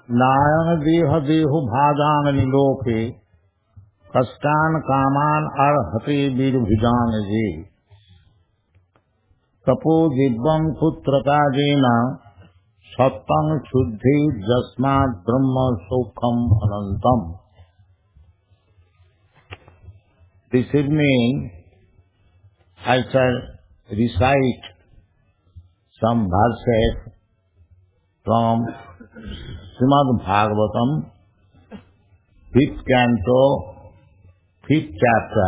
नायन देह देहो भाजान निलोके कष्टान कामान अर्हते वीरभुजान जे तपो दिव्यं पुत्र काजेन सत्तं शुद्धि जस्मात् ब्रह्म सौख्यम अनंतम. This evening I shall recite some verses from Srimad Bhagavatam, 5th canto, 5th chapter,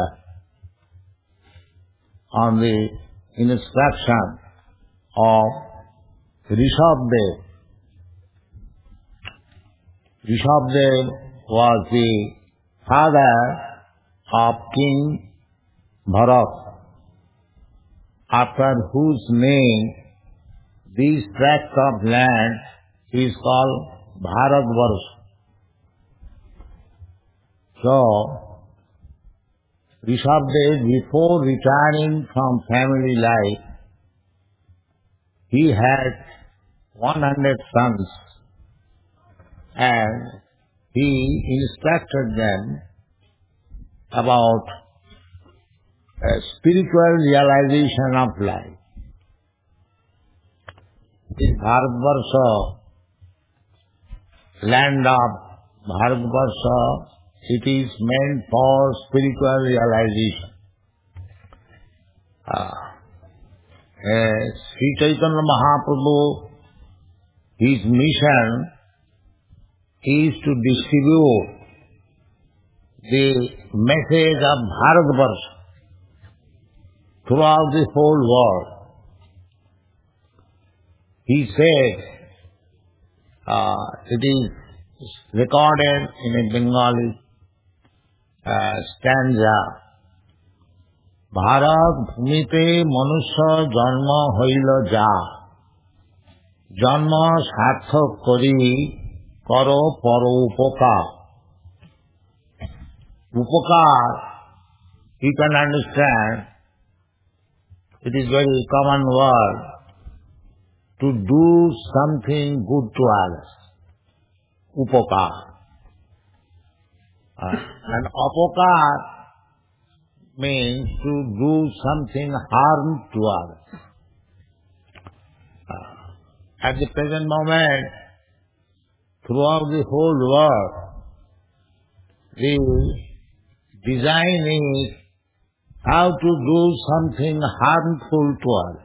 on the instruction of Rishabdev. Rishabdev was the father of King Bharat, after whose name this tract of land is called Bharatvarsha. So, Rishabdev, before retiring from family life, he had 100 sons and he instructed them about a spiritual realization of life. This Bharatvarsha, land of Bharatvarsha, it is meant for spiritual realization. Sri Chaitanya Mahaprabhu, his mission is to distribute the message of Bharatvarsha throughout the whole world. He said, it is recorded in a Bengali stanza, Bharat bhumite manusya janma hoila ja, janma sarthak kori karo paro upakar. Upakar, you can understand, it is very common word, to do something good to others. Upakar. And apakar means to do something harm to others. At the present moment, throughout the whole world, the design is how to do something harmful to others.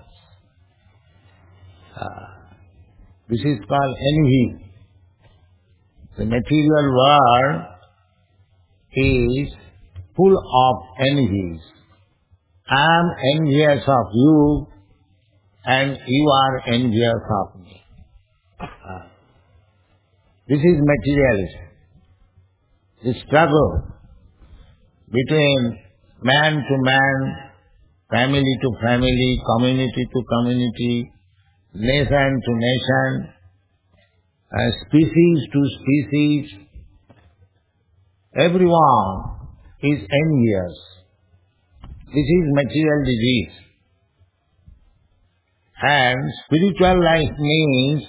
This is called envy. The material world is full of envies. I am envious of you and you are envious of me. This is materialism. The struggle between man to man, family to family, community to community, nation to nation, species to species, everyone is envious. This is material disease. And spiritual life means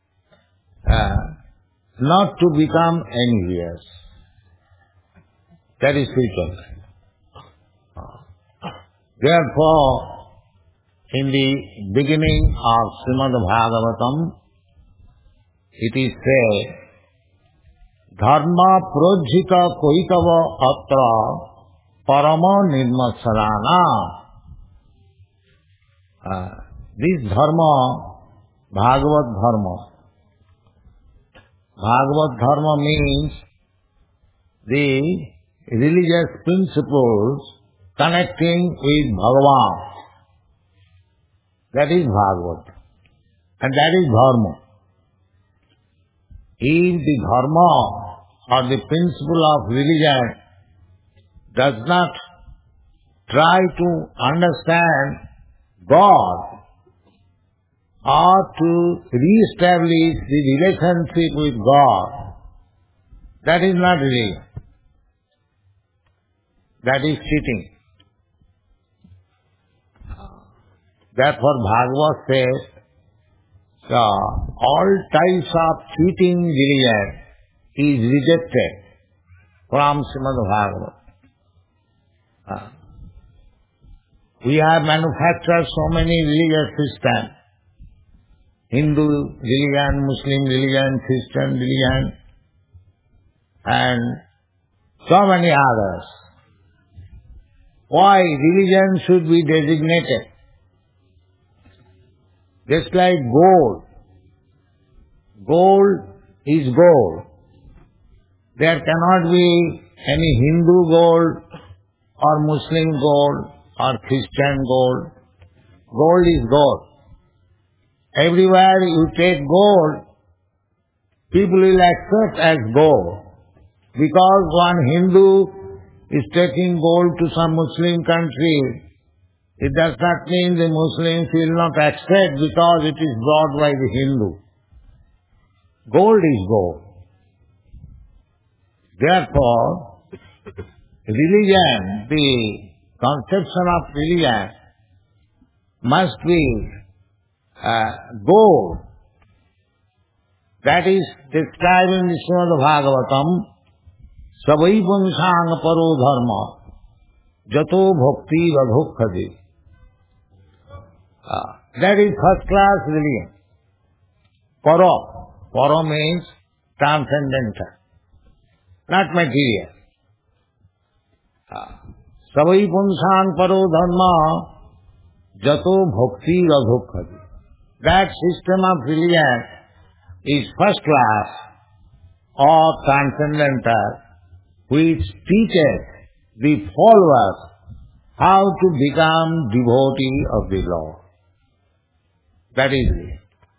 not to become envious. That is spiritual life. Therefore, in the beginning of Srimad Bhagavatam, it is said, Dharma projjita koitava atra parama nirmasarana. This dharma, Bhagavat dharma. Bhagavat dharma means the religious principles connecting with Bhagavan. That is Bhagavat. And that is dharma. If the dharma or the principle of religion does not try to understand God or to re-establish the relationship with God, that is not religion. That is cheating. Therefore Bhagavad says, So, all types of cheating religion is rejected from Srimad Bhagavatam. We have manufactured so many religious systems. Hindu religion, Muslim religion, Christian religion, and so many others. Why religion should be designated? Just like gold. Gold is gold. There cannot be any Hindu gold or Muslim gold or Christian gold. Gold is gold. Everywhere you take gold, people will accept as gold. Because one Hindu is taking gold to some Muslim country, it does not mean the Muslims will not accept because it is brought by the Hindu. Gold is gold. Therefore, religion, the conception of religion must be gold. That is described in the Srimad Bhagavatam, Savai Pumsang Paro Dharma, Jato Bhakti Vadhukkadi. That is first class religion. Paro. Paro means transcendental, not material. Savai Pumsang Paro Dharma, Jato Bhakti Vadhukkadi. That system of religion is first class or transcendental, which teaches the followers how to become devotee of the Lord. That is it.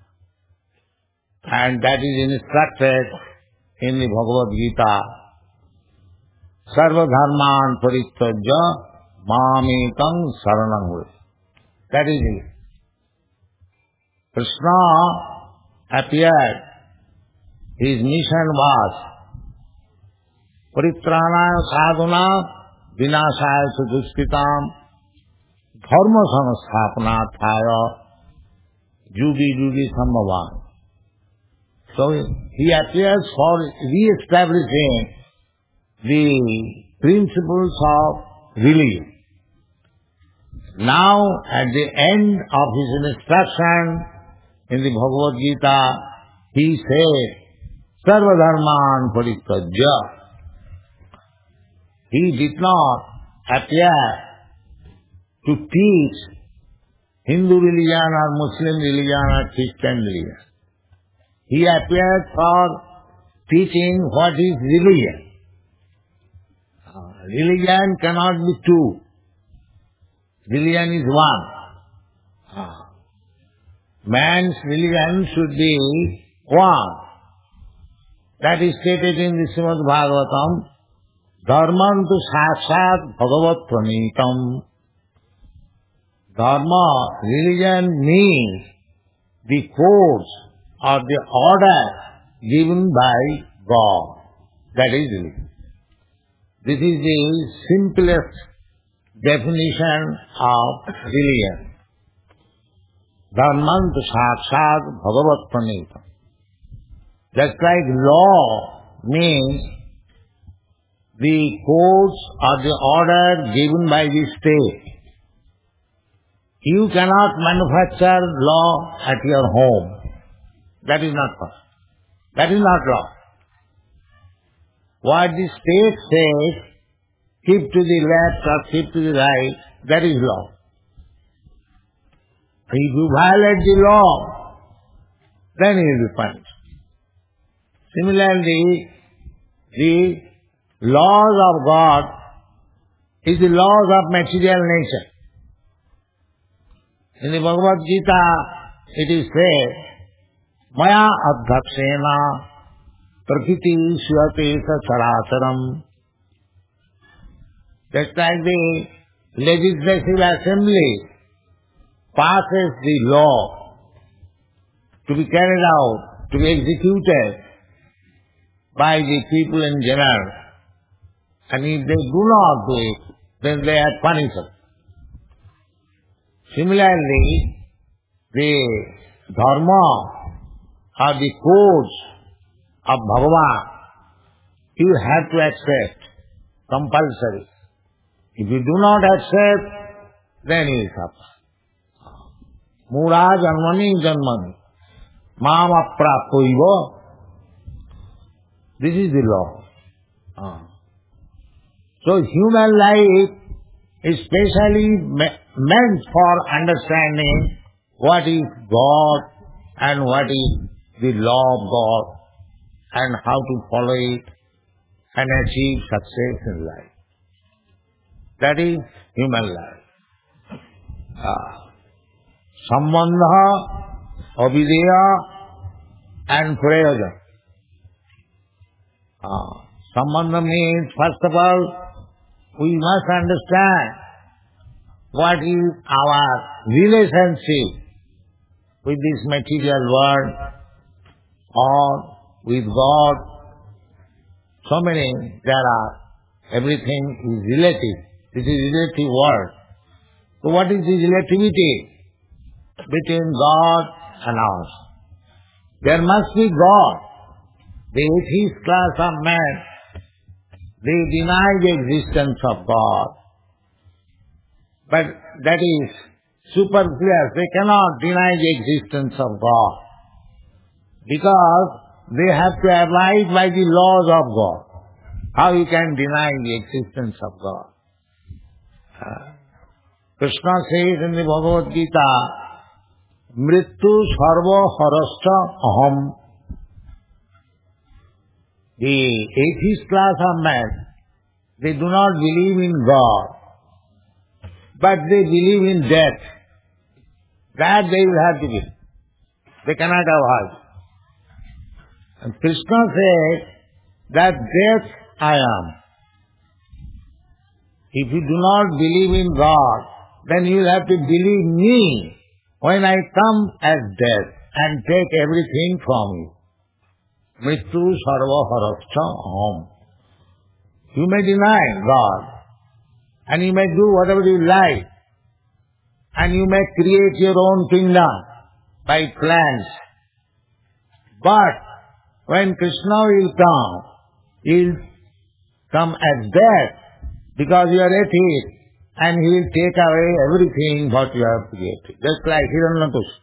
And that is instructed in the Bhagavad Gita. Sarva dharman parittajya mamekam saranam hui. That is it. Krishna appeared. His mission was Paritranaya sadhuna vinasaya suduskitam dharma samasthapanatthaya yugi yugi sambhavan. So he appears for re-establishing the principles of religion. Now at the end of his instruction in the Bhagavad Gita, he said, Sarva dharman parittajya. He did not appear to teach Hindu religion or Muslim religion or Christian religion. He appeared for teaching what is religion. Religion cannot be two. Religion is one. Man's religion should be one. That is stated in the Srimad Bhagavatam. Dharman tu sakshat bhagavat pranitam. Dharma, religion means the course or the order given by God. That is religion. This is the simplest definition of religion. Dharman tu sakshat bhagavat pranitam. Just like law means the course or the order given by the state. You cannot manufacture law at your home. That is not possible. That is not law. What the state says, keep to the left or keep to the right, that is law. If you violate the law, then you will be punished. Similarly, the laws of God is the laws of material nature. In the Bhagavad Gita, it is said, Maya adhakshena prakriti suyatesa characharam. Just like the legislative assembly passes the law to be carried out, to be executed by the people in general. And if they do not do it, then they are punished. Similarly, the dharma or the codes of Bhagavan, you have to accept, compulsory. If you do not accept, then you suffer. Mura janmani janmani, mam apraptoiva. This is the law. So human life is specially meant for understanding what is God and what is the law of God and how to follow it and achieve success in life. That is human life. Sambandha, avideya and prayojan. Sambandha means, first of all, we must understand what is our relationship with this material world or with God. So many there are. Everything is relative. This is relative world. So what is the relativity between God and us? There must be God. The atheist class of men, they deny the existence of God. But that is superfluous. They cannot deny the existence of God because they have to abide by the laws of God. How you can deny the existence of God? Krishna says in the Bhagavad Gita, Mrityu sarva harashta aham. The atheist class of men, they do not believe in God, but they believe in death. That they will have to believe. They cannot avoid. And Krishna says that death I am. If you do not believe in God, then you will have to believe me when I come as death and take everything from you. Mrityu sarva harashta aham. You may deny God, and you may do whatever you like, and you may create your own kingdom by plans. But when Krishna will come, he will come as death because you are atheist, and he will take away everything what you have created. Just like Hiranyakashipu.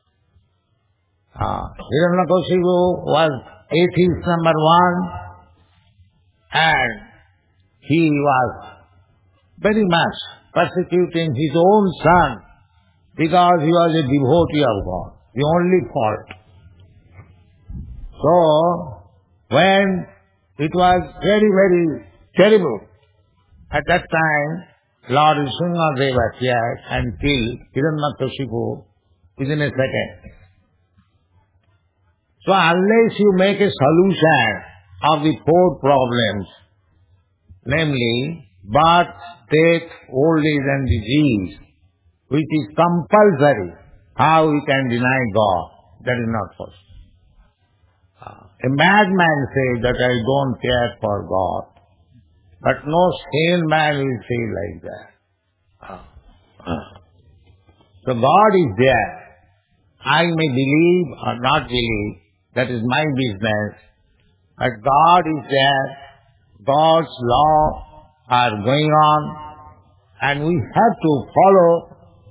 Hiranyakashipu was atheist number one, and he was very much persecuting his own son because he was a devotee of God, the only fault. So, when it was very, very terrible, at that time, Lord Nrsimhadeva appeared and killed Hiranyakashipu within a second. So unless you make a solution of the four problems, namely birth, death, old age and disease, which is compulsory, how we can deny God? That is not possible. A madman says that I don't care for God, but no sane man will say like that. So God is there. I may believe or not believe, that is my business, but God is there. God's law are going on, and we have to follow.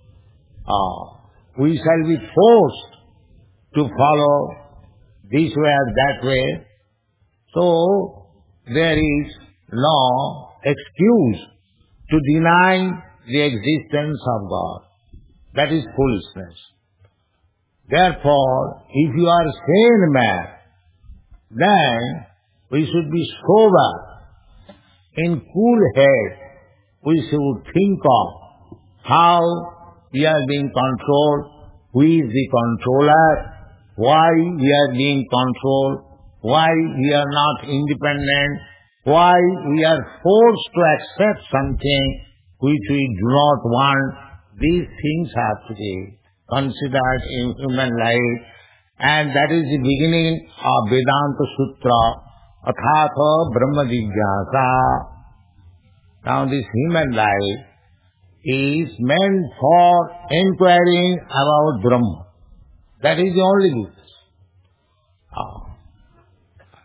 We shall be forced to follow this way or that way. So there is no excuse to deny the existence of God. That is foolishness. Therefore, if you are a sane man, then we should be sober. In cool head, we should think of how we are being controlled, who is the controller, why we are being controlled, why we are not independent, why we are forced to accept something which we do not want. These things have to be considered in human life, and that is the beginning of Vedanta Sutra, Athatha Brahma Jigyasa. Now this human life is meant for inquiring about Brahma. That is the only business.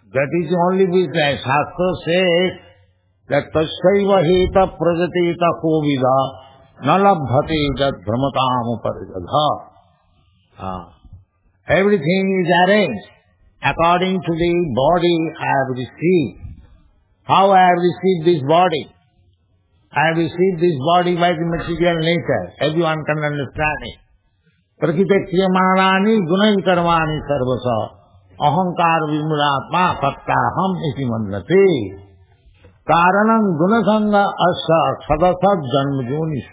That is the only business. Shastra says that tasyaiva heta prajateta kovida nalabhate jat brahmatam uparijadha. Everything is arranged according to the body I have received. How I have received this body? I have received this body by the material nature. Everyone can understand it. Prakriti kriyamanani gunai karmani sarvasa ahankar vimulatma tattaham iti mandate karanam gunasanga asya sadasat janmajonis.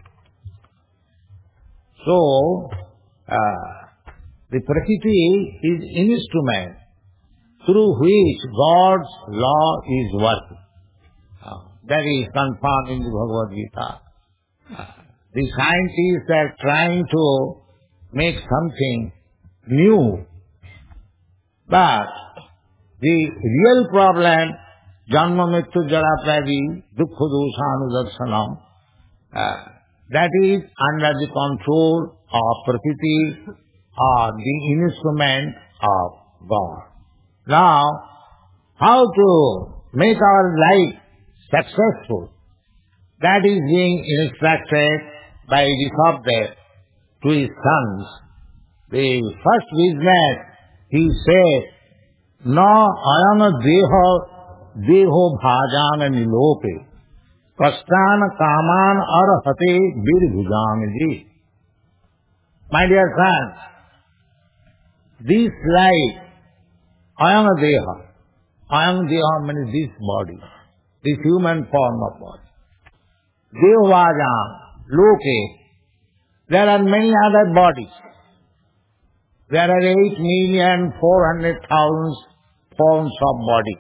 So, the Prakriti is instrument through which God's law is working. That is confirmed in the Bhagavad Gita. The scientists are trying to make something new. But the real problem, janma mrityu jara pradi dukkha doshanudarsanam, that is under the control of Prakriti or the instrument of God. Now, how to make our life successful? That is being instructed by the Sabda to his sons. The first business, he said, "Na ayana deho bhajana nilope, kastana kaman arhate birbhujamiji." My dear sons, this life, ayana deha means this body, this human form of body. Deho bhajana, loke, there are many other bodies. There are 8,400,000 forms of body.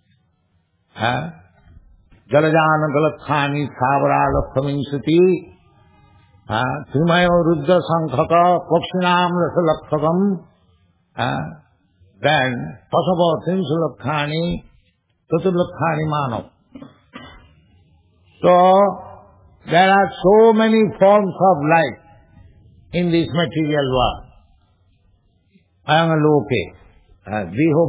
Jalajana Galakhani Savara Lakshaminsati Trimayo Ruddha Sankhaka Pakshinam Rasalakshakam then Pasapa Trimsulakhani Tatulakhani Manav. So there are so many forms of life in this material world. Ayangaloke, Deho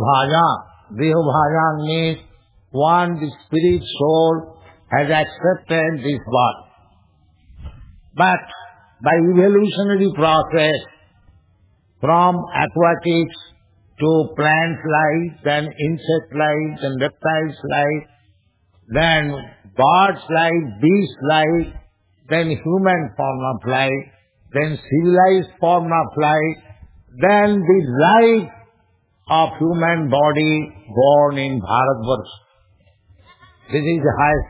Bhaja means one, the spirit soul has accepted this body. But by evolutionary process, from aquatics to plant life, then insect life, then reptiles life, then birds life, beast life, then human form of life, then civilized form of life, then the life of human body born in Bharatvarsha. This is the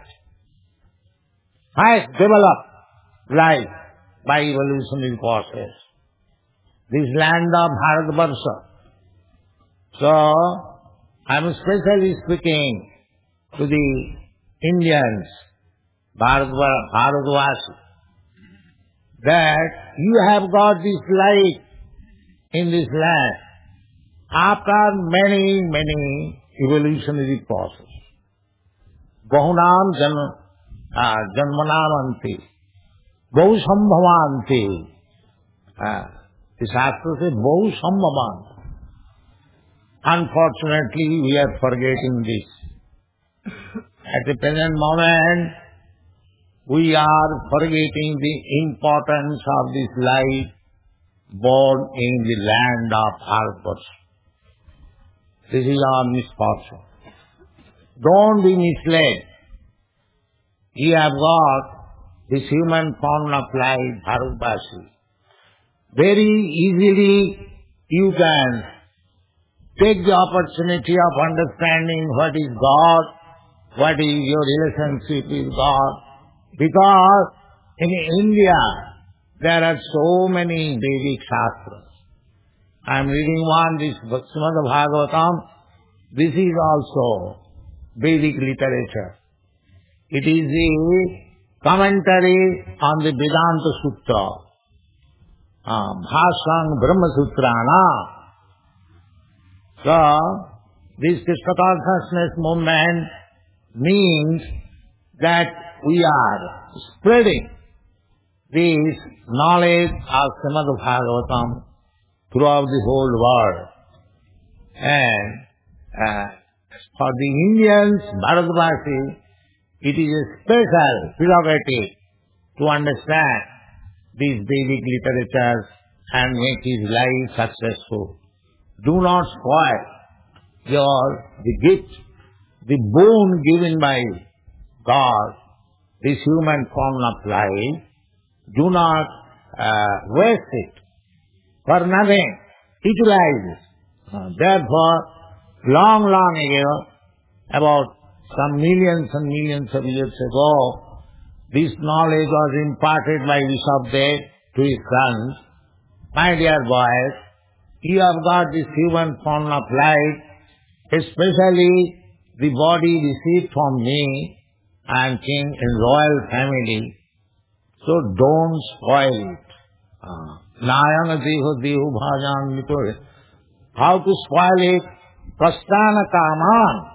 highest developed life by evolutionary process. This land of Bharatvarsha. So, I am especially speaking to the Indians, Bharatvashi, that you have got this life in this land after many evolutionary processes. Bahunam janmanam bahu sambhavanti. The Shastra says bahu sambhavanti. Unfortunately, we are forgetting this. At the present moment, we are forgetting the importance of this life born in the land of Bharatvarsha. This is our misfortune. Don't be misled. You have got this human form of life, Bharatvashi. Very easily you can take the opportunity of understanding what is God, what is your relationship with God. Because in India, there are so many Vedic Shastras. I am reading one, this Srimad Bhagavatam. This is also Vedic literature. It is the commentary on the Vedanta Sutra. Bhasang Brahma Sutrana. So, this Krishna consciousness movement means that we are spreading this knowledge of Srimad Bhagavatam throughout the whole world. And For the Indians, Bharatvasis, it is a special prerogative to understand these Vedic literatures and make his life successful. Do not spoil the gift, the boon given by God, this human form of life. Do not waste it for nothing. Utilize it. Therefore, long ago, about some millions and millions of years ago, this knowledge was imparted by Rishabdev to his sons. My dear boys, you have got this human form of life, especially the body received from me. I am king in royal family, so don't spoil it. Nayana deho deho bhajan nito. How to spoil it? Prasthana kaman.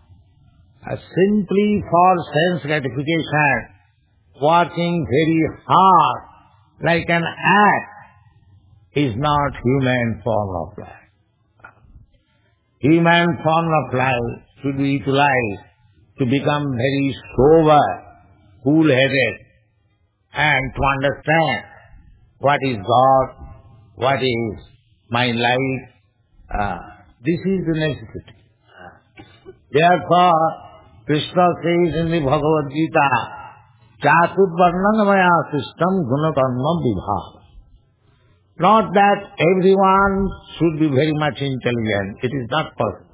Simply for sense gratification, working very hard like an act is not human form of life. Human form of life should be utilized to become very sober, cool-headed, and to understand what is God, what is my life. This is the necessity. Therefore, Krishna says in the Bhagavad Gita, Chaturvarnam maya system gunakarma vibhava. Not that everyone should be very much intelligent. It is not possible.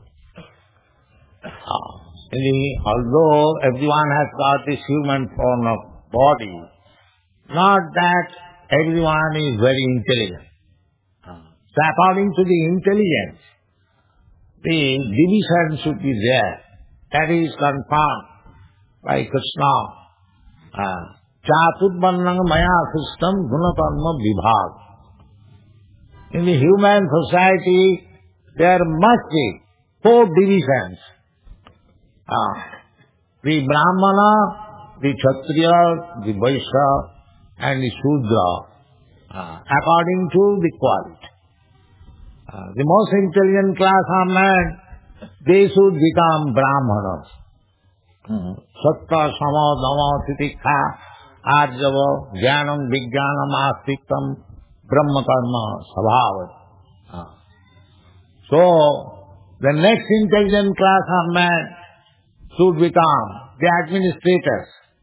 Although everyone has got this human form of body, not that everyone is very intelligent. So according to the intelligence, the division should be there. That is confirmed by Krishna. Chaturvarnam maya system gunakarma vibhava. In the human society, there must be 4 divisions. The Brahmana, the Kshatriya, the Vaishya, and the Shudra, according to the quality. The most intelligent class of man, they should become Brahmanas. Satta, Sama, Dhamma, Titikha, Arjava, Jnanam, Vijnanam, Astikam, Brahma Karma, Sabhavat. So, the next intelligent class of man should become the administrators.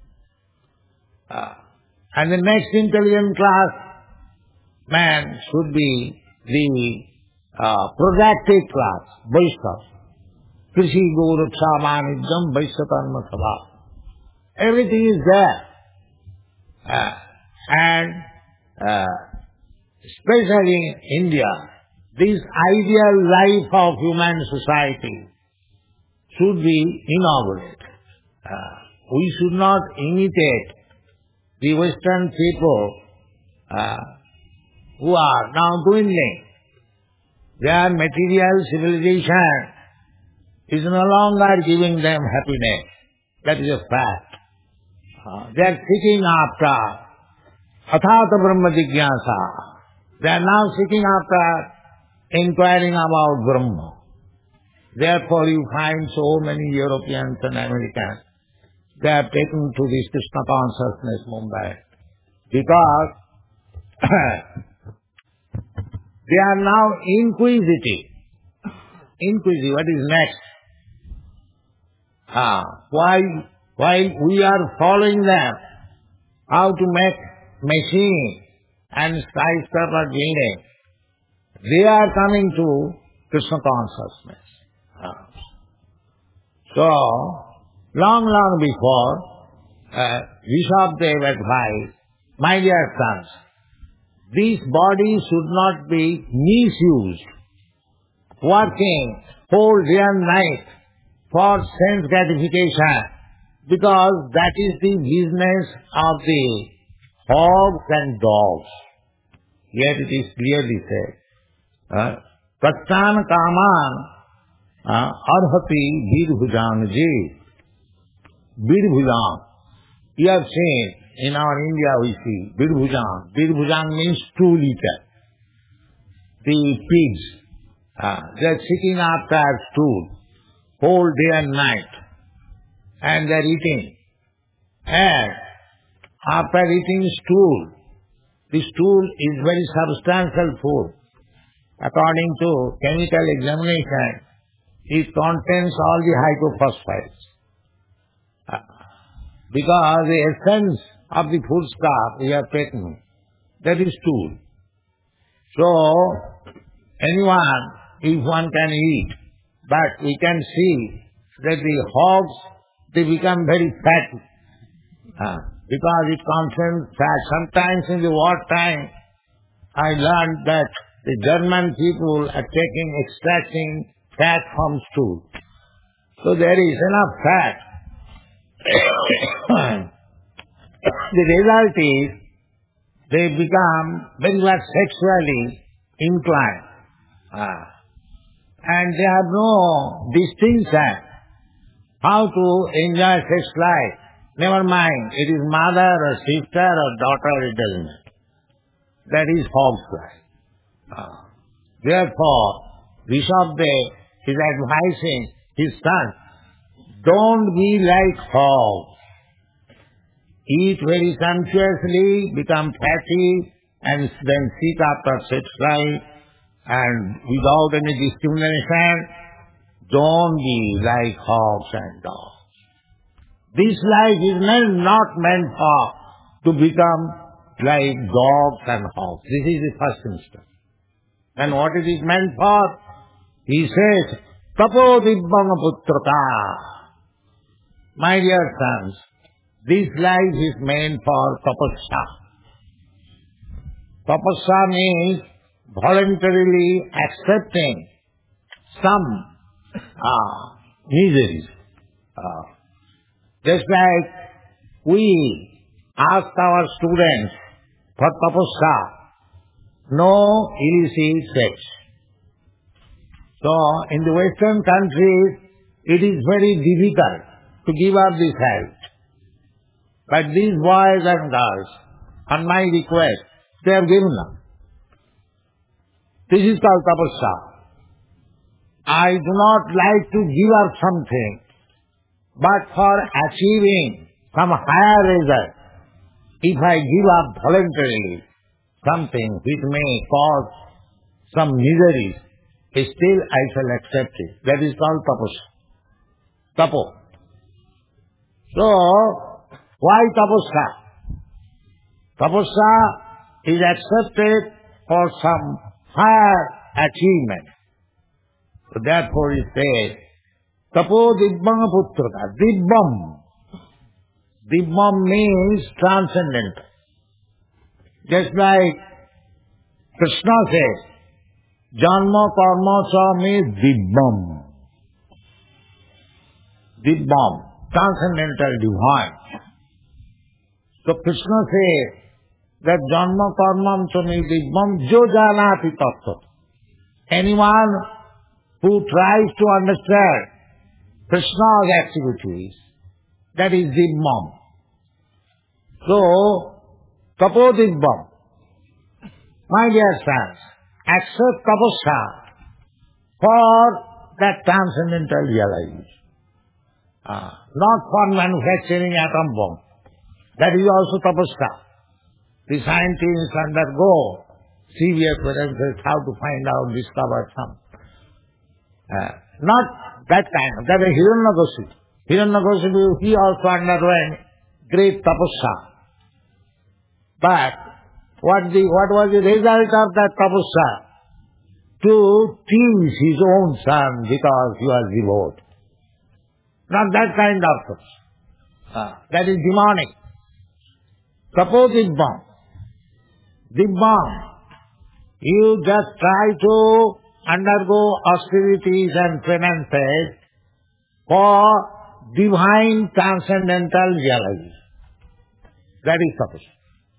And the next intelligent class man should be the productive class, Vaishya. Krishi, Goraksha, Manijam, Vaishya Karma Sabha. Everything is there. And especially in India, this ideal life of human society should be inaugurated. We should not imitate the Western people who are now dwindling. Their material civilization is no longer giving them happiness. That is a fact. They are seeking after Athata Brahma Jigyasa. They are now seeking after inquiring about Brahma. Therefore you find so many Europeans and Americans, they have taken to this Krishna consciousness movement because they are now inquisitive. Inquisitive, what is next? While we are following them, how to make machine and skyscraper building, they are coming to Krishna consciousness. So, long before, Rishabdev advised, my dear sons, this body should not be misused, working whole day and night for sense gratification, because that is the business of the hogs and dogs. Yet it is clearly said, Prasthana kaman arhati virbhujan ji. Virbhujan. You have seen, in our India we see virbhujan. Virbhujan means 2 liter. The pigs, they are seeking after stool. whole day and night, and they are eating. And after eating stool, the stool is very substantial food. According to chemical examination, it contains all the hydrophosphates. Because the essence of the foodstuff we have taken, that is stool. So, anyone, if one can eat, but we can see that the hogs, they become very fat. Because it contains fat. Sometimes in the wartime, I learned that the German people are extracting fat from stool. So there is enough fat. The result is they become very much sexually inclined. And they have no distinction how to enjoy sex life. Never mind, it is mother or sister or daughter, it doesn't matter. That is hog's life. Therefore, Rishabdev is advising his son, don't be like hogs. Eat very sumptuously, become fatty, and then seek after sex life, and without any discrimination. Don't be like hogs and dogs. This life is not meant to become like dogs and hogs. This is the first instance. And what it is meant for? He says, Tapo Dibbanga Putraka. My dear sons, this life is meant for tapasya. Tapasya means voluntarily accepting some miseries. Just like we ask our students for tapasya, no illicit sex. So, in the Western countries, it is very difficult to give up this health. But these boys and girls, on my request, they have given up. This is called tapasya. I do not like to give up something, but for achieving some higher result, if I give up voluntarily something which may cause some miseries, still I shall accept it. That is called tapasya. Tapo. So, why tapasya? Tapasya is accepted for some higher achievement. So therefore it says, Tapo Dibbanga Putraka. Dibbam. Dibbam means transcendental. Just like Krishna says, Janma Karma Cha means Dibbam. Dibbam, transcendental, divine. So Krishna says that Janma Karma Cha means Dibbam Jo Janati Tattva. Anyone who tries to understand Krishna's activities, that is Dibbam. So, Tapo Dibbam. My dear sons, accept tapasya for that transcendental realization. Not for manufacturing atom bomb. That is also tapasya. The scientists undergo severe experiences how to find out, discover some. Not that kind of, that is Hiranyakashipu. Hiranyakashipu, he also underwent great tapasya. But what was the result of that tapasya? To tease his own son because he was devout. Not that kind of tapasya. That is demonic. Tapo Dibbam. Dibbam. You just try to undergo austerities and penances for divine transcendental realization. That is tapasya.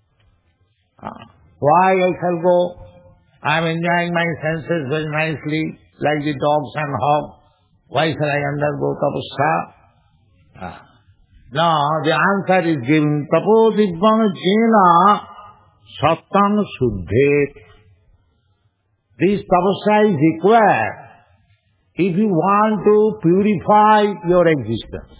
Why I shall go? I am enjoying my senses very nicely, like the dogs and hogs. Why shall I undergo tapasya? Now the answer is given. Tapo Dibbam Jena Sattam Suddhet. This tapasya is required if you want to purify your existence,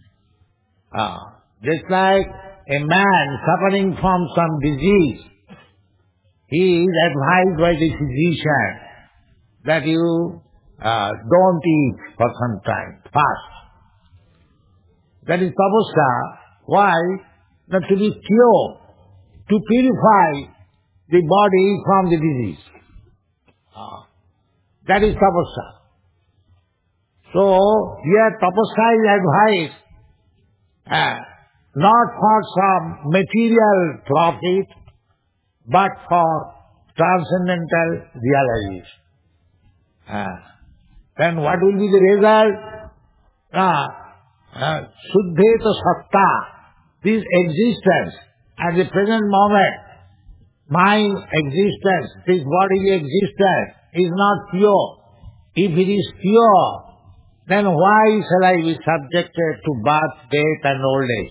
just like a man suffering from some disease, he is advised by the physician that you don't eat for some time, fast. That is tapasya. Why? Not to be pure, to purify the body from the disease. That is tapasya. So, here tapasya is advised not for some material profit, but for transcendental realization. Then what will be the result? Suddheta satta, this existence at the present moment, my existence, this bodily existence is not pure. If it is pure, then why shall I be subjected to birth, death and old age?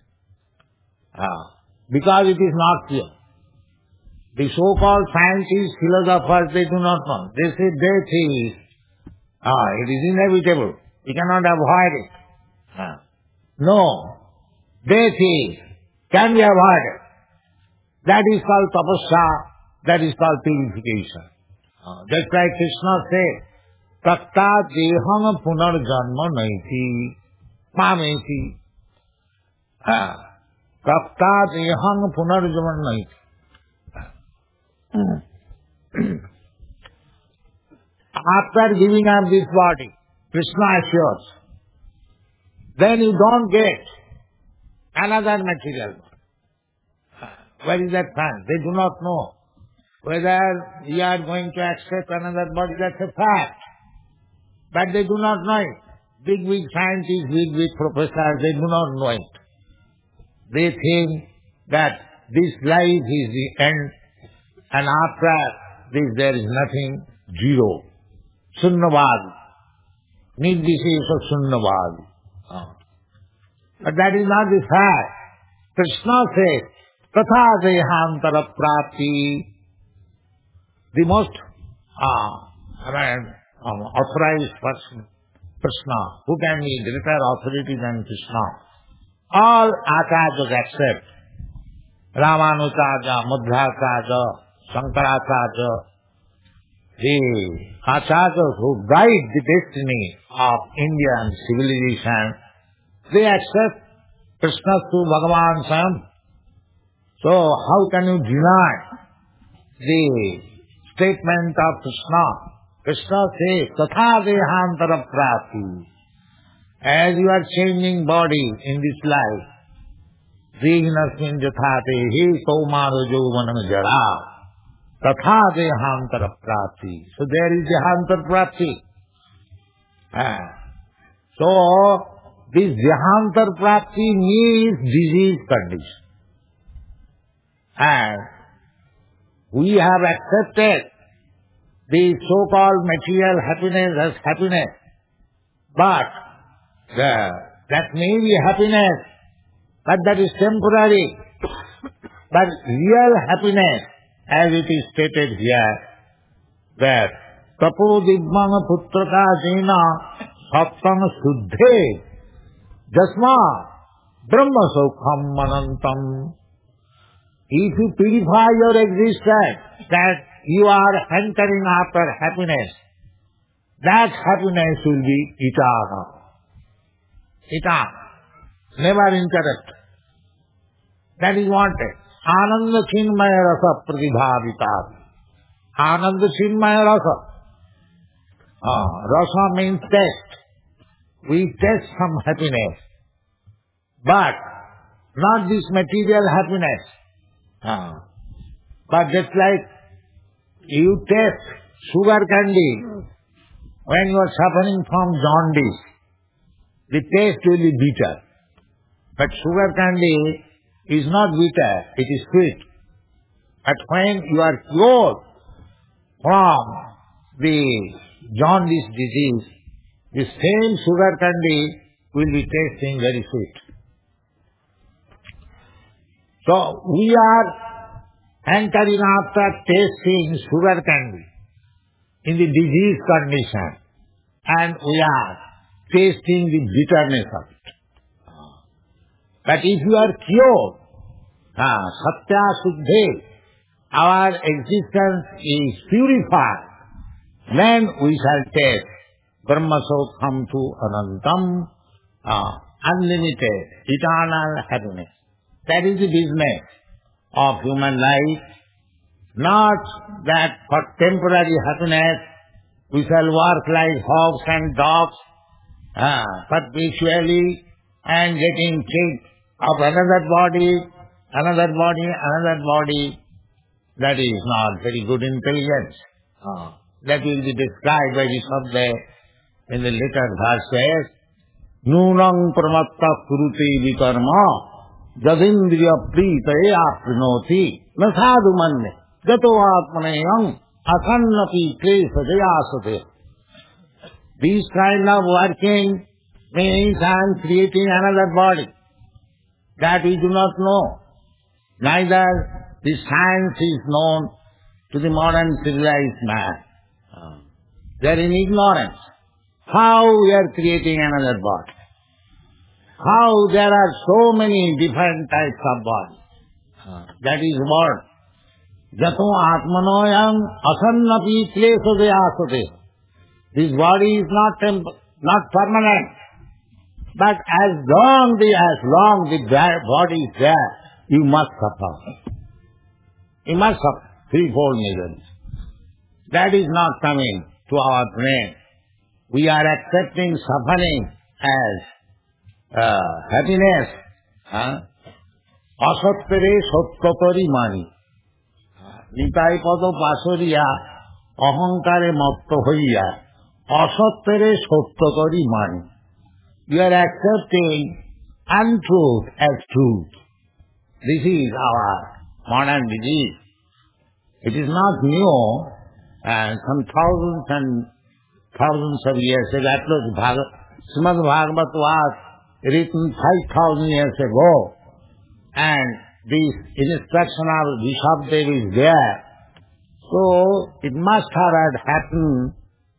Because it is not pure. The so-called scientists, philosophers, they do not know. They say death is, it is inevitable. We cannot avoid it. No. Death is, can be avoided. That is called tapasya, that is called purification. Just like Krishna said, Takta deham punarjanma naiti mameti. Takta deham punarjanma naiti. After giving up this body, Krishna assures, then you don't get another material body. Where is that fact? They do not know whether we are going to accept another body. That's a fact. But they do not know it. Big scientists, big professors, they do not know it. They think that this life is the end, and after this there is nothing, zero. Sunnavad. Nirvishesha sunnavad. But that is not the fact. Krishna says, Tatha dehantara prapti. The most authorized person, Krishna, who can be greater authority than Krishna. All acharyas accept. Ramanujarya, Madhvacharya, Shankaracharya, the acharyas who guide the destiny of Indian civilization, they accept Krishna to Bhagavan Swayam. So how can you deny the statement of Krishna? Krishna says, Tatha dehantara prapti. As you are changing body in this life, Vignasmin jathate he kaumaro jovanam jara. Tatha dehantara prapti. So there is dehantara prapti. So this dehantara prapti means disease condition. And we have accepted the so-called material happiness as happiness. But that may be happiness, but that is temporary. But real happiness, as it is stated here, that tapo dibbang putraka jena sattam suddhe jasma brahma sokham manantam. If you purify your existence, that you are hankering after happiness, that happiness will be eternal. Eternal. Never interrupt. That is wanted. Ananda chinmaya rasa pratibhavita. Ananda chinmaya rasa. Rasa means taste. We taste some happiness. But not this material happiness. But just like you taste sugar candy when you are suffering from jaundice, the taste will be bitter. But sugar candy is not bitter, it is sweet. But when you are cured from the jaundice disease, the same sugar candy will be tasting very sweet. So we are hankering after tasting sugar candy in the disease condition. and we are tasting the bitterness of it. But if you are cured, Satya Suddhe, our existence is purified, then we shall taste Brahmasokham to Anantam, unlimited, eternal happiness. That is the business of human life. Not that for temporary happiness we shall work like hogs and dogs, perpetually, and getting kicked of another body. That is not very good intelligence. That will be described by the Sabda in the later verses. Nunang pramatta kurute vikarma jadindriya pritaye aprinoti nasadu manne gato atmanayam asannapi klesa jayasate. This kind of working means I am creating another body that we do not know. Neither the science is known to the modern civilized man. They are in ignorance. How we are creating another body? How there are so many different types of bodies? That is what Jato Atmanoyam Asannapi Klesodayasate. This body is not permanent. But as long the body is there, you must suffer. You must suffer threefold miseries. That is not coming to our brain. We are accepting suffering as happiness. Asattere sattapari mani. Nitai pada pasoriya ahankare matta hoiya. Asattere sattapari mani. You are accepting untruth as truth. This is our modern disease. It is not new. Some thousands and thousands of years ago, at least Srimad Bhagavatam was written 5,000 years ago, and this instruction of Vishwabdev is there. So it must have had happened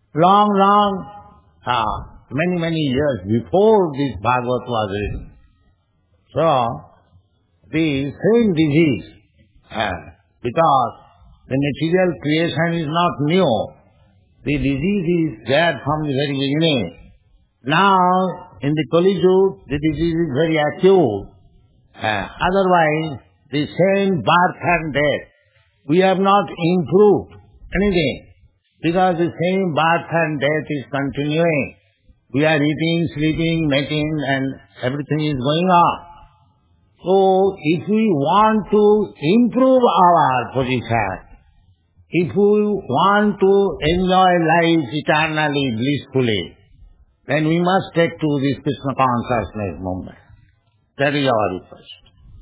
many years before this Bhagavad was written. So the same disease, because the material creation is not new. The disease is there from the very beginning. Now, in the Kali Yuga, the disease is very acute. Otherwise, the same birth and death, we have not improved anything, because the same birth and death is continuing. We are eating, sleeping, mating, and everything is going on. So, if we want to improve our position, if we want to enjoy life eternally, blissfully, then we must take to this Krishna consciousness movement. That is our request.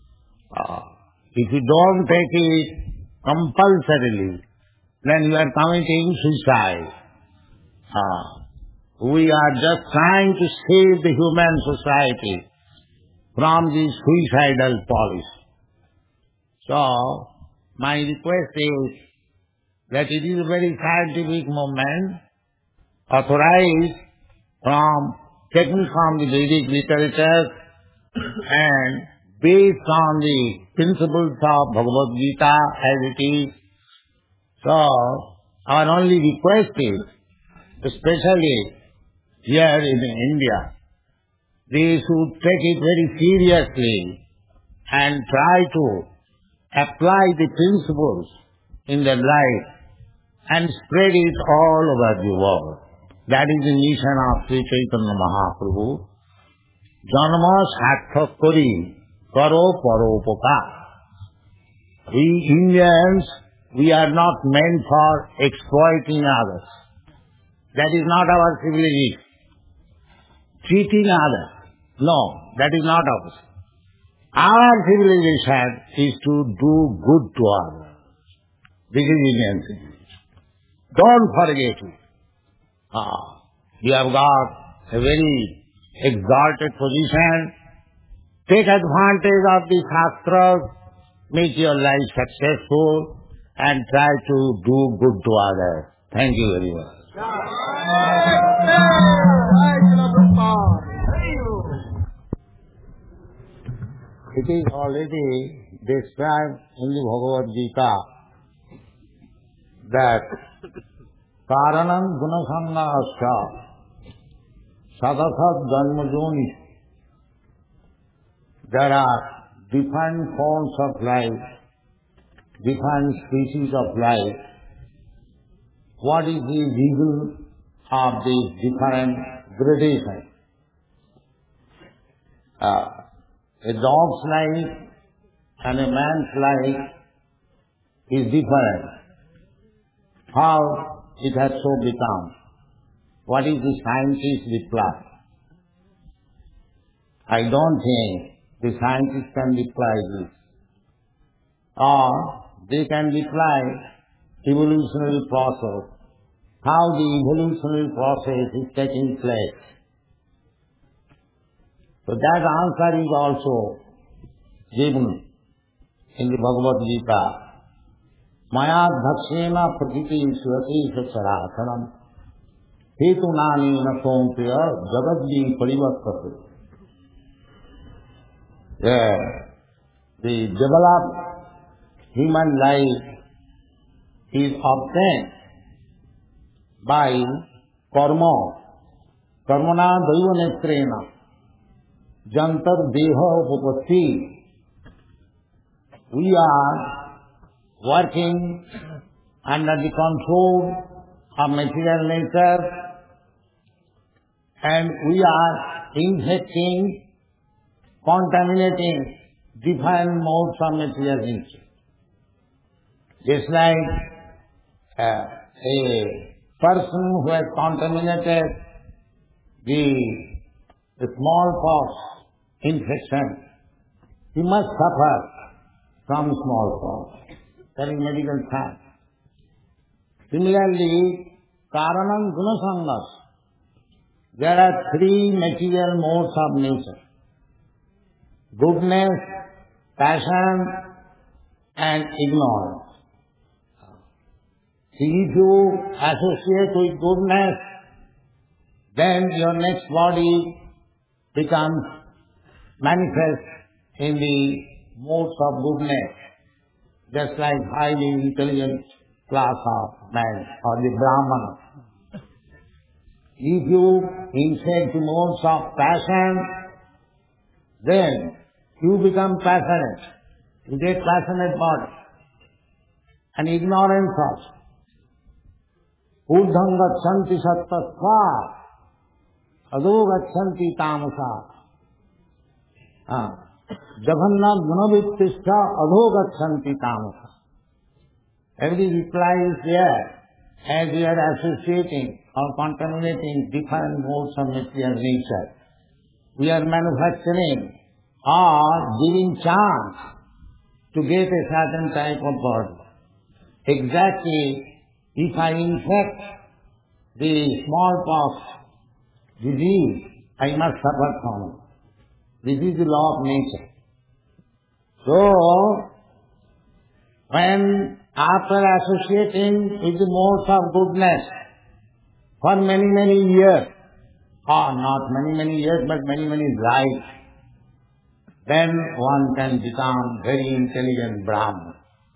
If you don't take it compulsorily, then you are committing suicide. We are just trying to save the human society from this suicidal policy. So, my request is that it is a very scientific movement, authorized taken from the Vedic literature and based on the principles of Bhagavad Gita as it is. So, our only request is, especially here in India, they should take it very seriously and try to apply the principles in their life and spread it all over the world. That is the mission of Sri Chaitanya Mahaprabhu. Janma sarthak kori karo paropakar. We Indians, we are not meant for exploiting others. That is not our civilization. Cheating others. No, that is not ours. Our civilization is to do good to others. This is Indian civilization. Don't forget it. You have got a very exalted position. Take advantage of the Shastras, make your life successful, and try to do good to others. Thank you very much. It is already described in the Bhagavad Gita that Karanam Gunasanga Asya Sadasat Dharmajoni. There are different forms of life, different species of life. What is the reason of these different gradations? A dog's life and a man's life is different. How it has so become? What is the scientist's reply? I don't think the scientists can reply this. Or they can reply evolutionary process, how the evolutionary process is taking place. So that answer is also given in the Bhagavad Gita. Maya dhakshena prakriti svati sacharasanam hetunani na sompiya jagadji parivartate. The developed human life is obtained by karma, karmana daiva netrena, jantar deha upapatti. We are working under the control of material nature and we are infecting, contaminating different modes of material nature. Just like a person who has contaminated the smallpox infection, he must suffer from smallpox. That is medical science. Similarly, Karanam Gunasangas. There are three material modes of nature: goodness, passion, and ignorance. See, if you associate with goodness, then your next body becomes manifest in the modes of goodness, just like highly intelligent class of man or the Brahmana. If you insect the modes of passion, then you become passionate. You get passionate body. And ignorance also. Urdham gachanti sattatva, adho gachanti tamasa. Jaganna gunavittishta adho gachanti tamasa. Every reply is there as we are associating or contaminating different modes of material nature. We are manufacturing or giving chance to get a certain type of body. Exactly, if I infect the smallpox disease, I must suffer from it. This is the law of nature. So, when after associating with the modes of goodness for many, many years, or not many years, but many lives, then one can become very intelligent Brahman.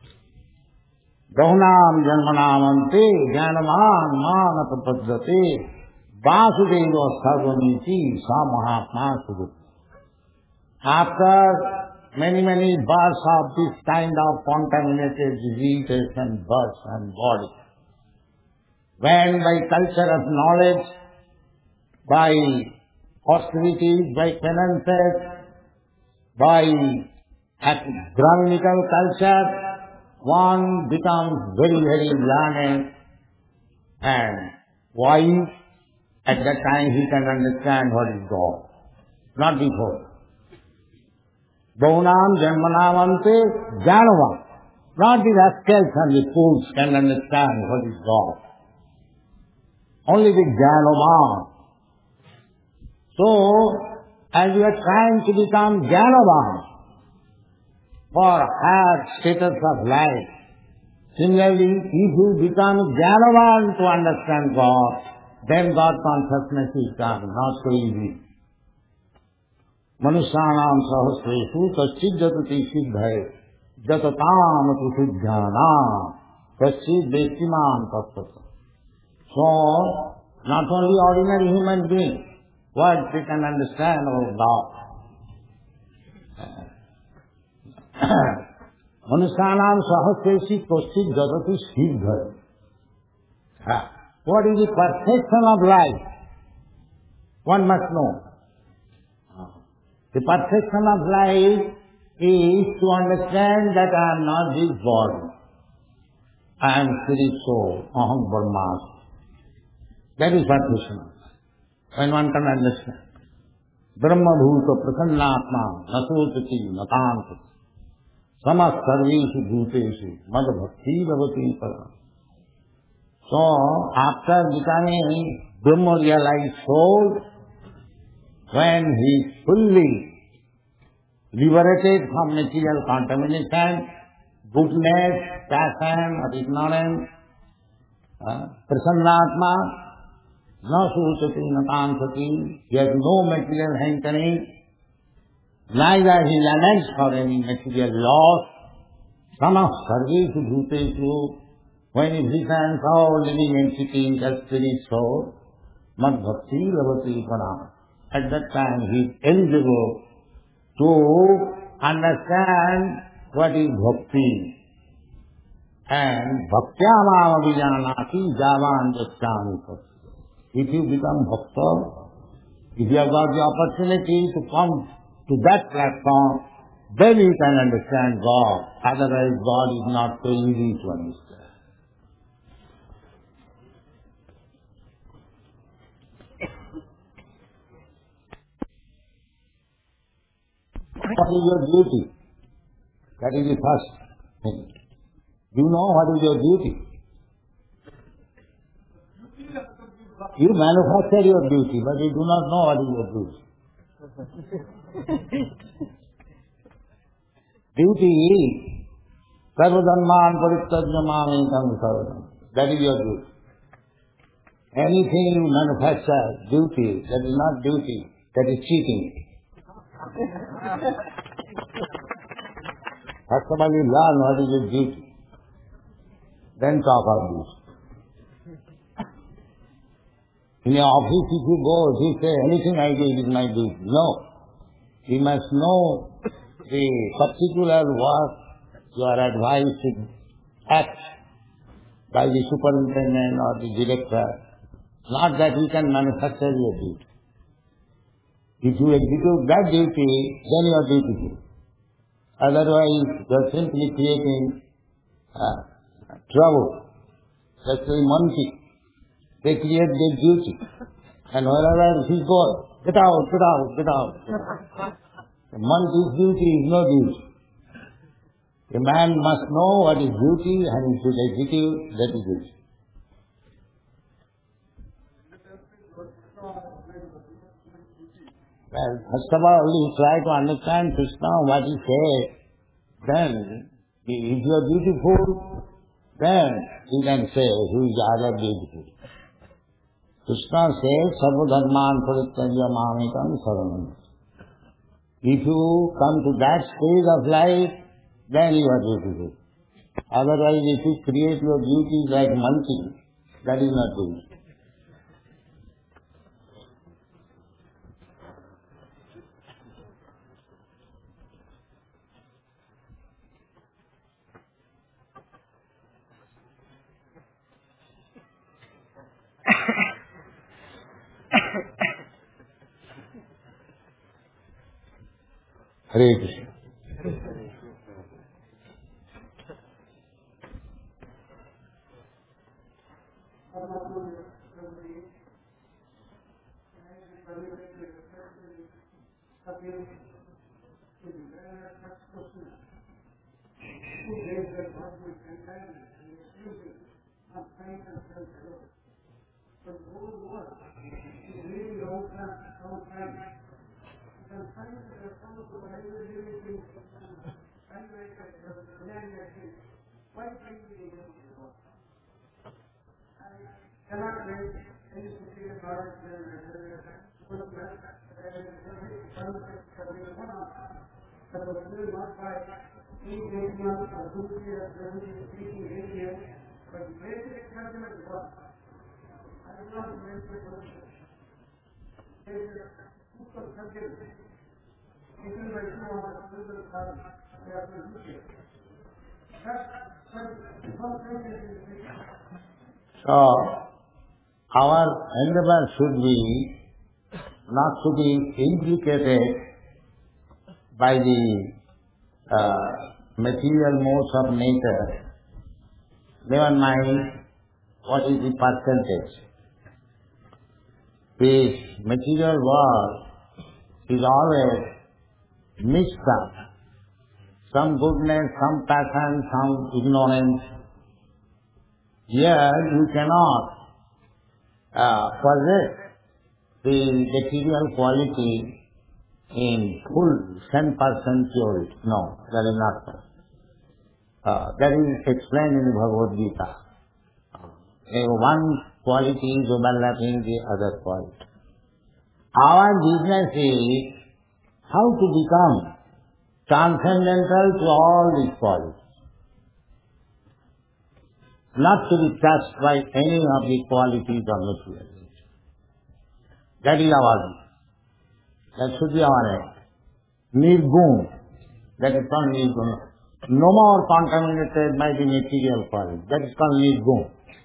Bahunam janmanamante jnanaman manatapaddate vasudeva sarvamiti sa mahatma sudhu. After many births of this kind of contaminated diseases and births and body, when by culture of knowledge, by austerities, by penances, by Brahminical culture, one becomes very learned and wise. At that time he can understand what is God, not before. Bahunam janmanamante jnanavam. Not the rascals and the fools can understand what is God. Only the jnanavan. So, as we are trying to become jnanavan for higher status of life, Similarly, if you become Jnanavan to understand God, then God consciousness is done, not so easy. Manusyanam sahasresu kaschid jatati siddhaye jatatam atu siddhyanam kaschid vektiman tattva. So, not only ordinary human beings, what they can understand about God. Manusyanam sahasresu kaschid jatati siddhaye. What is the perfection of life? One must know. The perfection of life is to understand that I am not this body. I am spirit soul, aham brahmasmi. That is perfection of life. When one can understand. Brahma bhuta prasannatma nasotati natantati samas sarveshu bhuteshu mad bhakti bhavati param. So, after becoming Brahma realized soul, when he is fully liberated from material contamination, goodness, passion or ignorance, prasannatma, na suchati, na kansati, he has no material hankering, neither he laments for any material loss, samah sarveshu bhuteshu, when he presents all living entities as spirit soul, mad bhakti lavati param. At that time he is eligible to understand what is bhakti. And bhaktyamam abhijanati javan jasyami. If you become bhakta, if you have got the opportunity to come to that platform, then you can understand God. Otherwise God is not so easy to understand. What is your duty? That is the first thing. You know what is your duty. You manufacture your duty, but you do not know what is your duty. Duty is sarvadharman parittajya mamekam saranam. That is your duty. Anything you manufacture, duty, that is not duty, that is cheating. First of all, you learn what is your duty. Then talk of this. In your office, if you go, if you say, anything I do, it is my duty. No. You must know the particular work you are advised to act by the superintendent or the director. Not that you can manufacture your duty. If you execute that duty, then you are dutiful. Otherwise, you are simply creating trouble. That's the monkey. They create their duty. And wherever he goes, get out, get out, get out. The monkey's duty is no duty. A man must know what is duty and he should execute that is duty. Well, first of all, you try to understand Krishna, what he said. Then, if you are beautiful, then you can say, who is other beautiful? Krishna says, sarva dharman parittajya mamekam saranam. If you come to that stage of life, then you are beautiful. Otherwise, if you create your beauty like monkey, that is not beauty. Hare Krishna. So, our endeavor should be not to be implicated by the material modes of nature. Never mind what is the percentage. This material world is always mixed up. Some goodness, some passion, some ignorance. Here you cannot possess the material quality in full 10% purity. No, that is not so. That is explained in the Bhagavad Gita. One quality is overlapping the other quality. Our business is how to become transcendental to all these qualities. Not to be touched by any of the qualities of material nature. That is our aim. That should be our aim. Nirgun. That is called Nirgun. No more contaminated by the material quality. That is called Nirgun.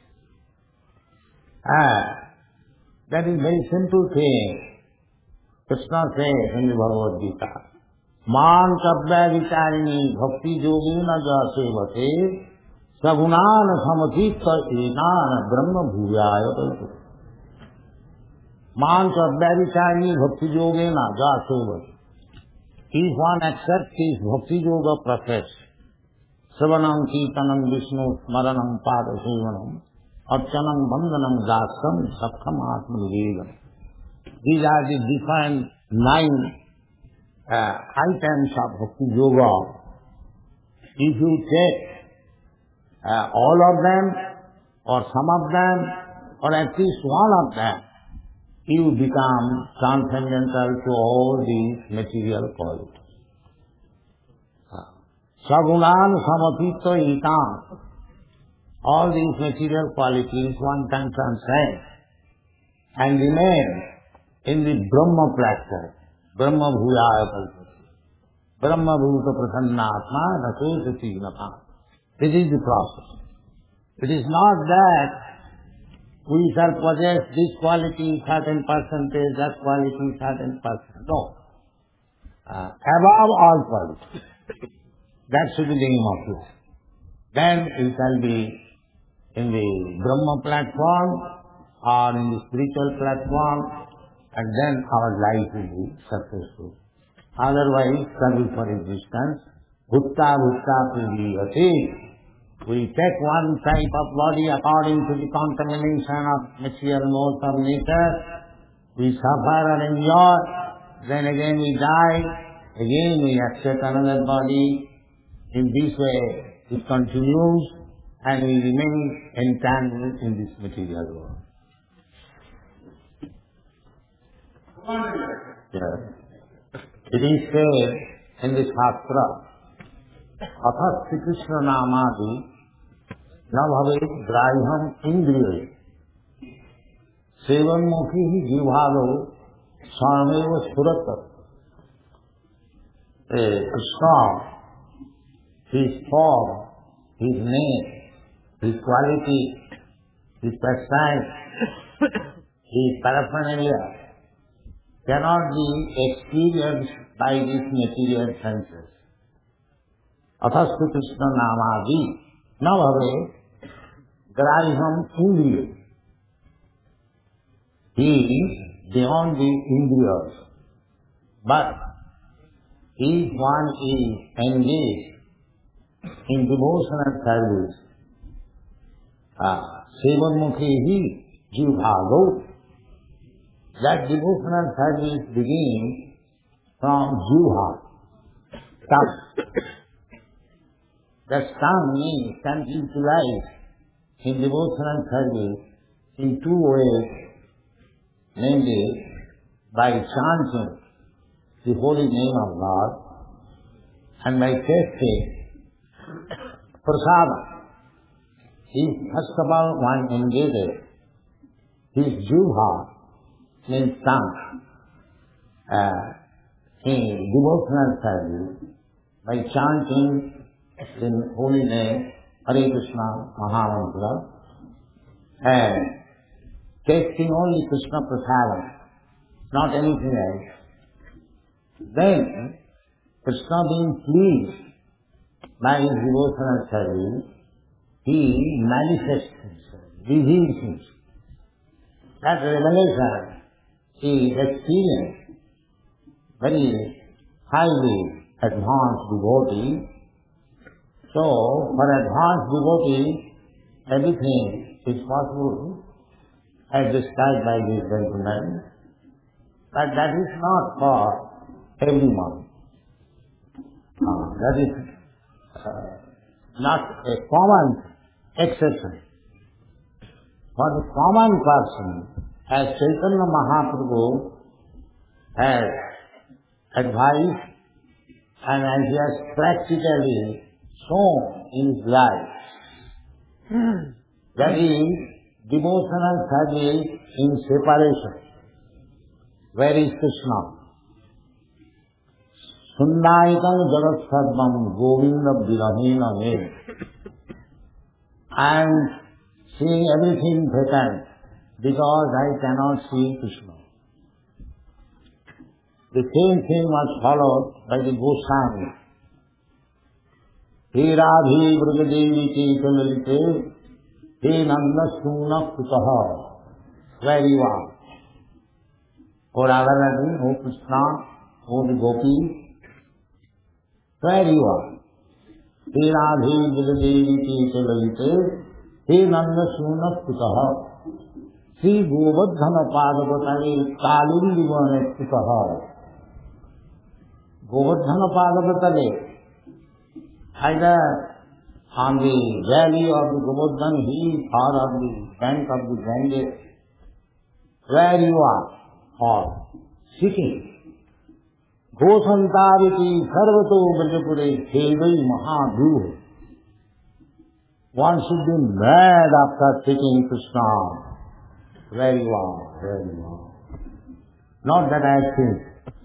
That is very simple thing. Krishna says in the Bhagavad Gita, Man kabya vicharini bhakti yogina jasevate sagunana samatita enana brahma bhuyaya kalpate. Man kabya vicharini bhakti yogina jasevate. If one accepts his bhakti yoga process, Savanam Kirtanam Vishnu Smaranam Pada Sevanam Archanam Bandhanam Dasam Sakham Atma Nivedam. These are the different 9 items of Bhakti Yoga. If you take all of them, or some of them, or at least one of them, you become transcendental to all these material qualities. Sagunan samapita itam. All these material qualities one can transcend and remain in the Brahma platform. Brahma bhuyaya kalpate. Brahma bhuta prasannatma nasesati napa. This is the process. It is not that we shall possess this quality, certain percentage, that quality, certain percent. No. Above all qualities. That should be the aim of life. Then we shall be in the Brahma platform or in the spiritual platform, and then our life will be successful. Otherwise, struggle for existence. Bhutta bhutta priviyate. We take one type of body according to the contamination of material modes of nature. We suffer and enjoy. Then again we die. Again we accept another body. In this way it continues and we remain entangled in this material world. Yes. It is said in the Shastra, Athas Sri Krishna Namadi na bhavet graham indriye sevan mukhi hi jivhalo sameva surata. Krishna, his form, his name, his quality, his pastime, his paraphernalia cannot be experienced by these material senses. Athasthu Krishna Namadi na bhave graham indriya. He is beyond the indriyas. But if one is engaged in devotional service, sevanmukhi jivbhago, that devotional service begins from jivha, tongue. The sun comes into life in devotional service in two ways, namely by chanting the holy name of God and by tasting prasada. If first of all one engages his jivha, means tongue, in devotional service by chanting the holy name Hare Krishna Mahamantra and tasting only Krishna Prasadam, not anything else, then Krishna being pleased by his devotional service, he manifests himself, reveals himself. That revelation is experienced very highly advanced devotee. So, for advanced devotee, everything is possible as described by these gentlemen, but that is not for everyone. That is not a common exception. For the common person, as Chaitanya Mahaprabhu has advised and as he has practically shown in his life, that is devotional service in separation. Where is Krishna? Sundaitam jagat sarvam govinda virahena me. I am seeing everything vacant because I cannot see Krishna. The same thing was followed by the Goswami. He Radhi Bragadevi Ke Chalalite He Nanda Suna Kutaha. Where you are? O Radharani, O Krishna, O the Gopi, where you are? He Radhi Bragadevi Ke Chalalite He Nanda Suna Kutaha. Sri Govardhana Padavatale Kalindi Vane Kutaha. Govardhana Padavatale, either on the valley of the Govardhan hill or on the bank of the Ganges, where you are, or sitting. Gosantaviti sarvato brajapure khedai mahadhuh. One should be mad after taking Krishna. Where you are, where you are. Not that I think.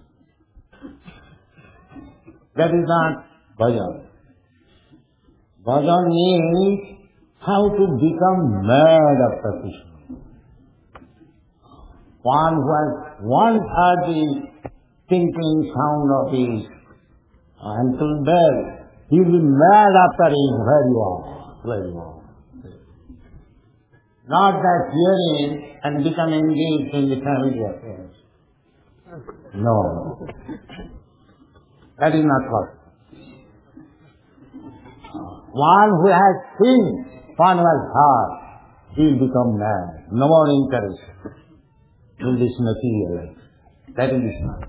That is not bhajan. Bhajan means how to become mad after Krishna. One who has once heard the tinkling sound of his ankle bell, he will be mad after him. Where you are, where you are. Not that hearing and become engaged in the family affairs. No. That is not possible. One who has seen, one who has heard, he will become mad. No more interest in this material life. That is not.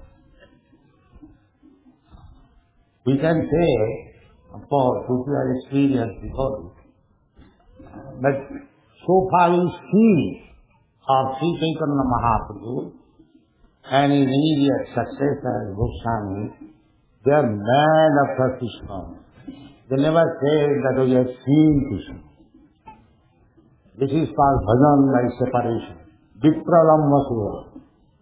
We can say, of course, if you have experienced before, but so far in see of Sri Chaitanya Mahaprabhu and his immediate successor, Goswami, they are mad after Krishna. They never say that we have seen Krishna. This is called bhajan by separation. Vipralamvasura.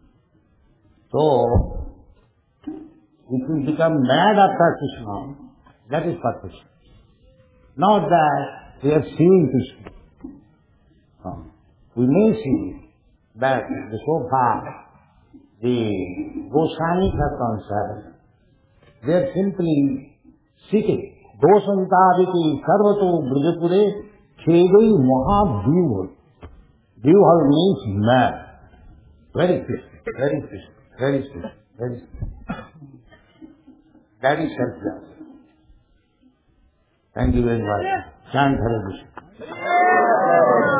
So, if we become mad after Krishna, that is for Krishna. Not that we have seen Krishna. We may see that so far the Goswamis are concerned, they are simply sitting. Dosantaviti sarvato brajapure khedai mahabhyuha. Vyuha means mad. Very peaceful, very peaceful, very peaceful, very peaceful. That is self-love. Thank you very much. Chant Hare Krishna.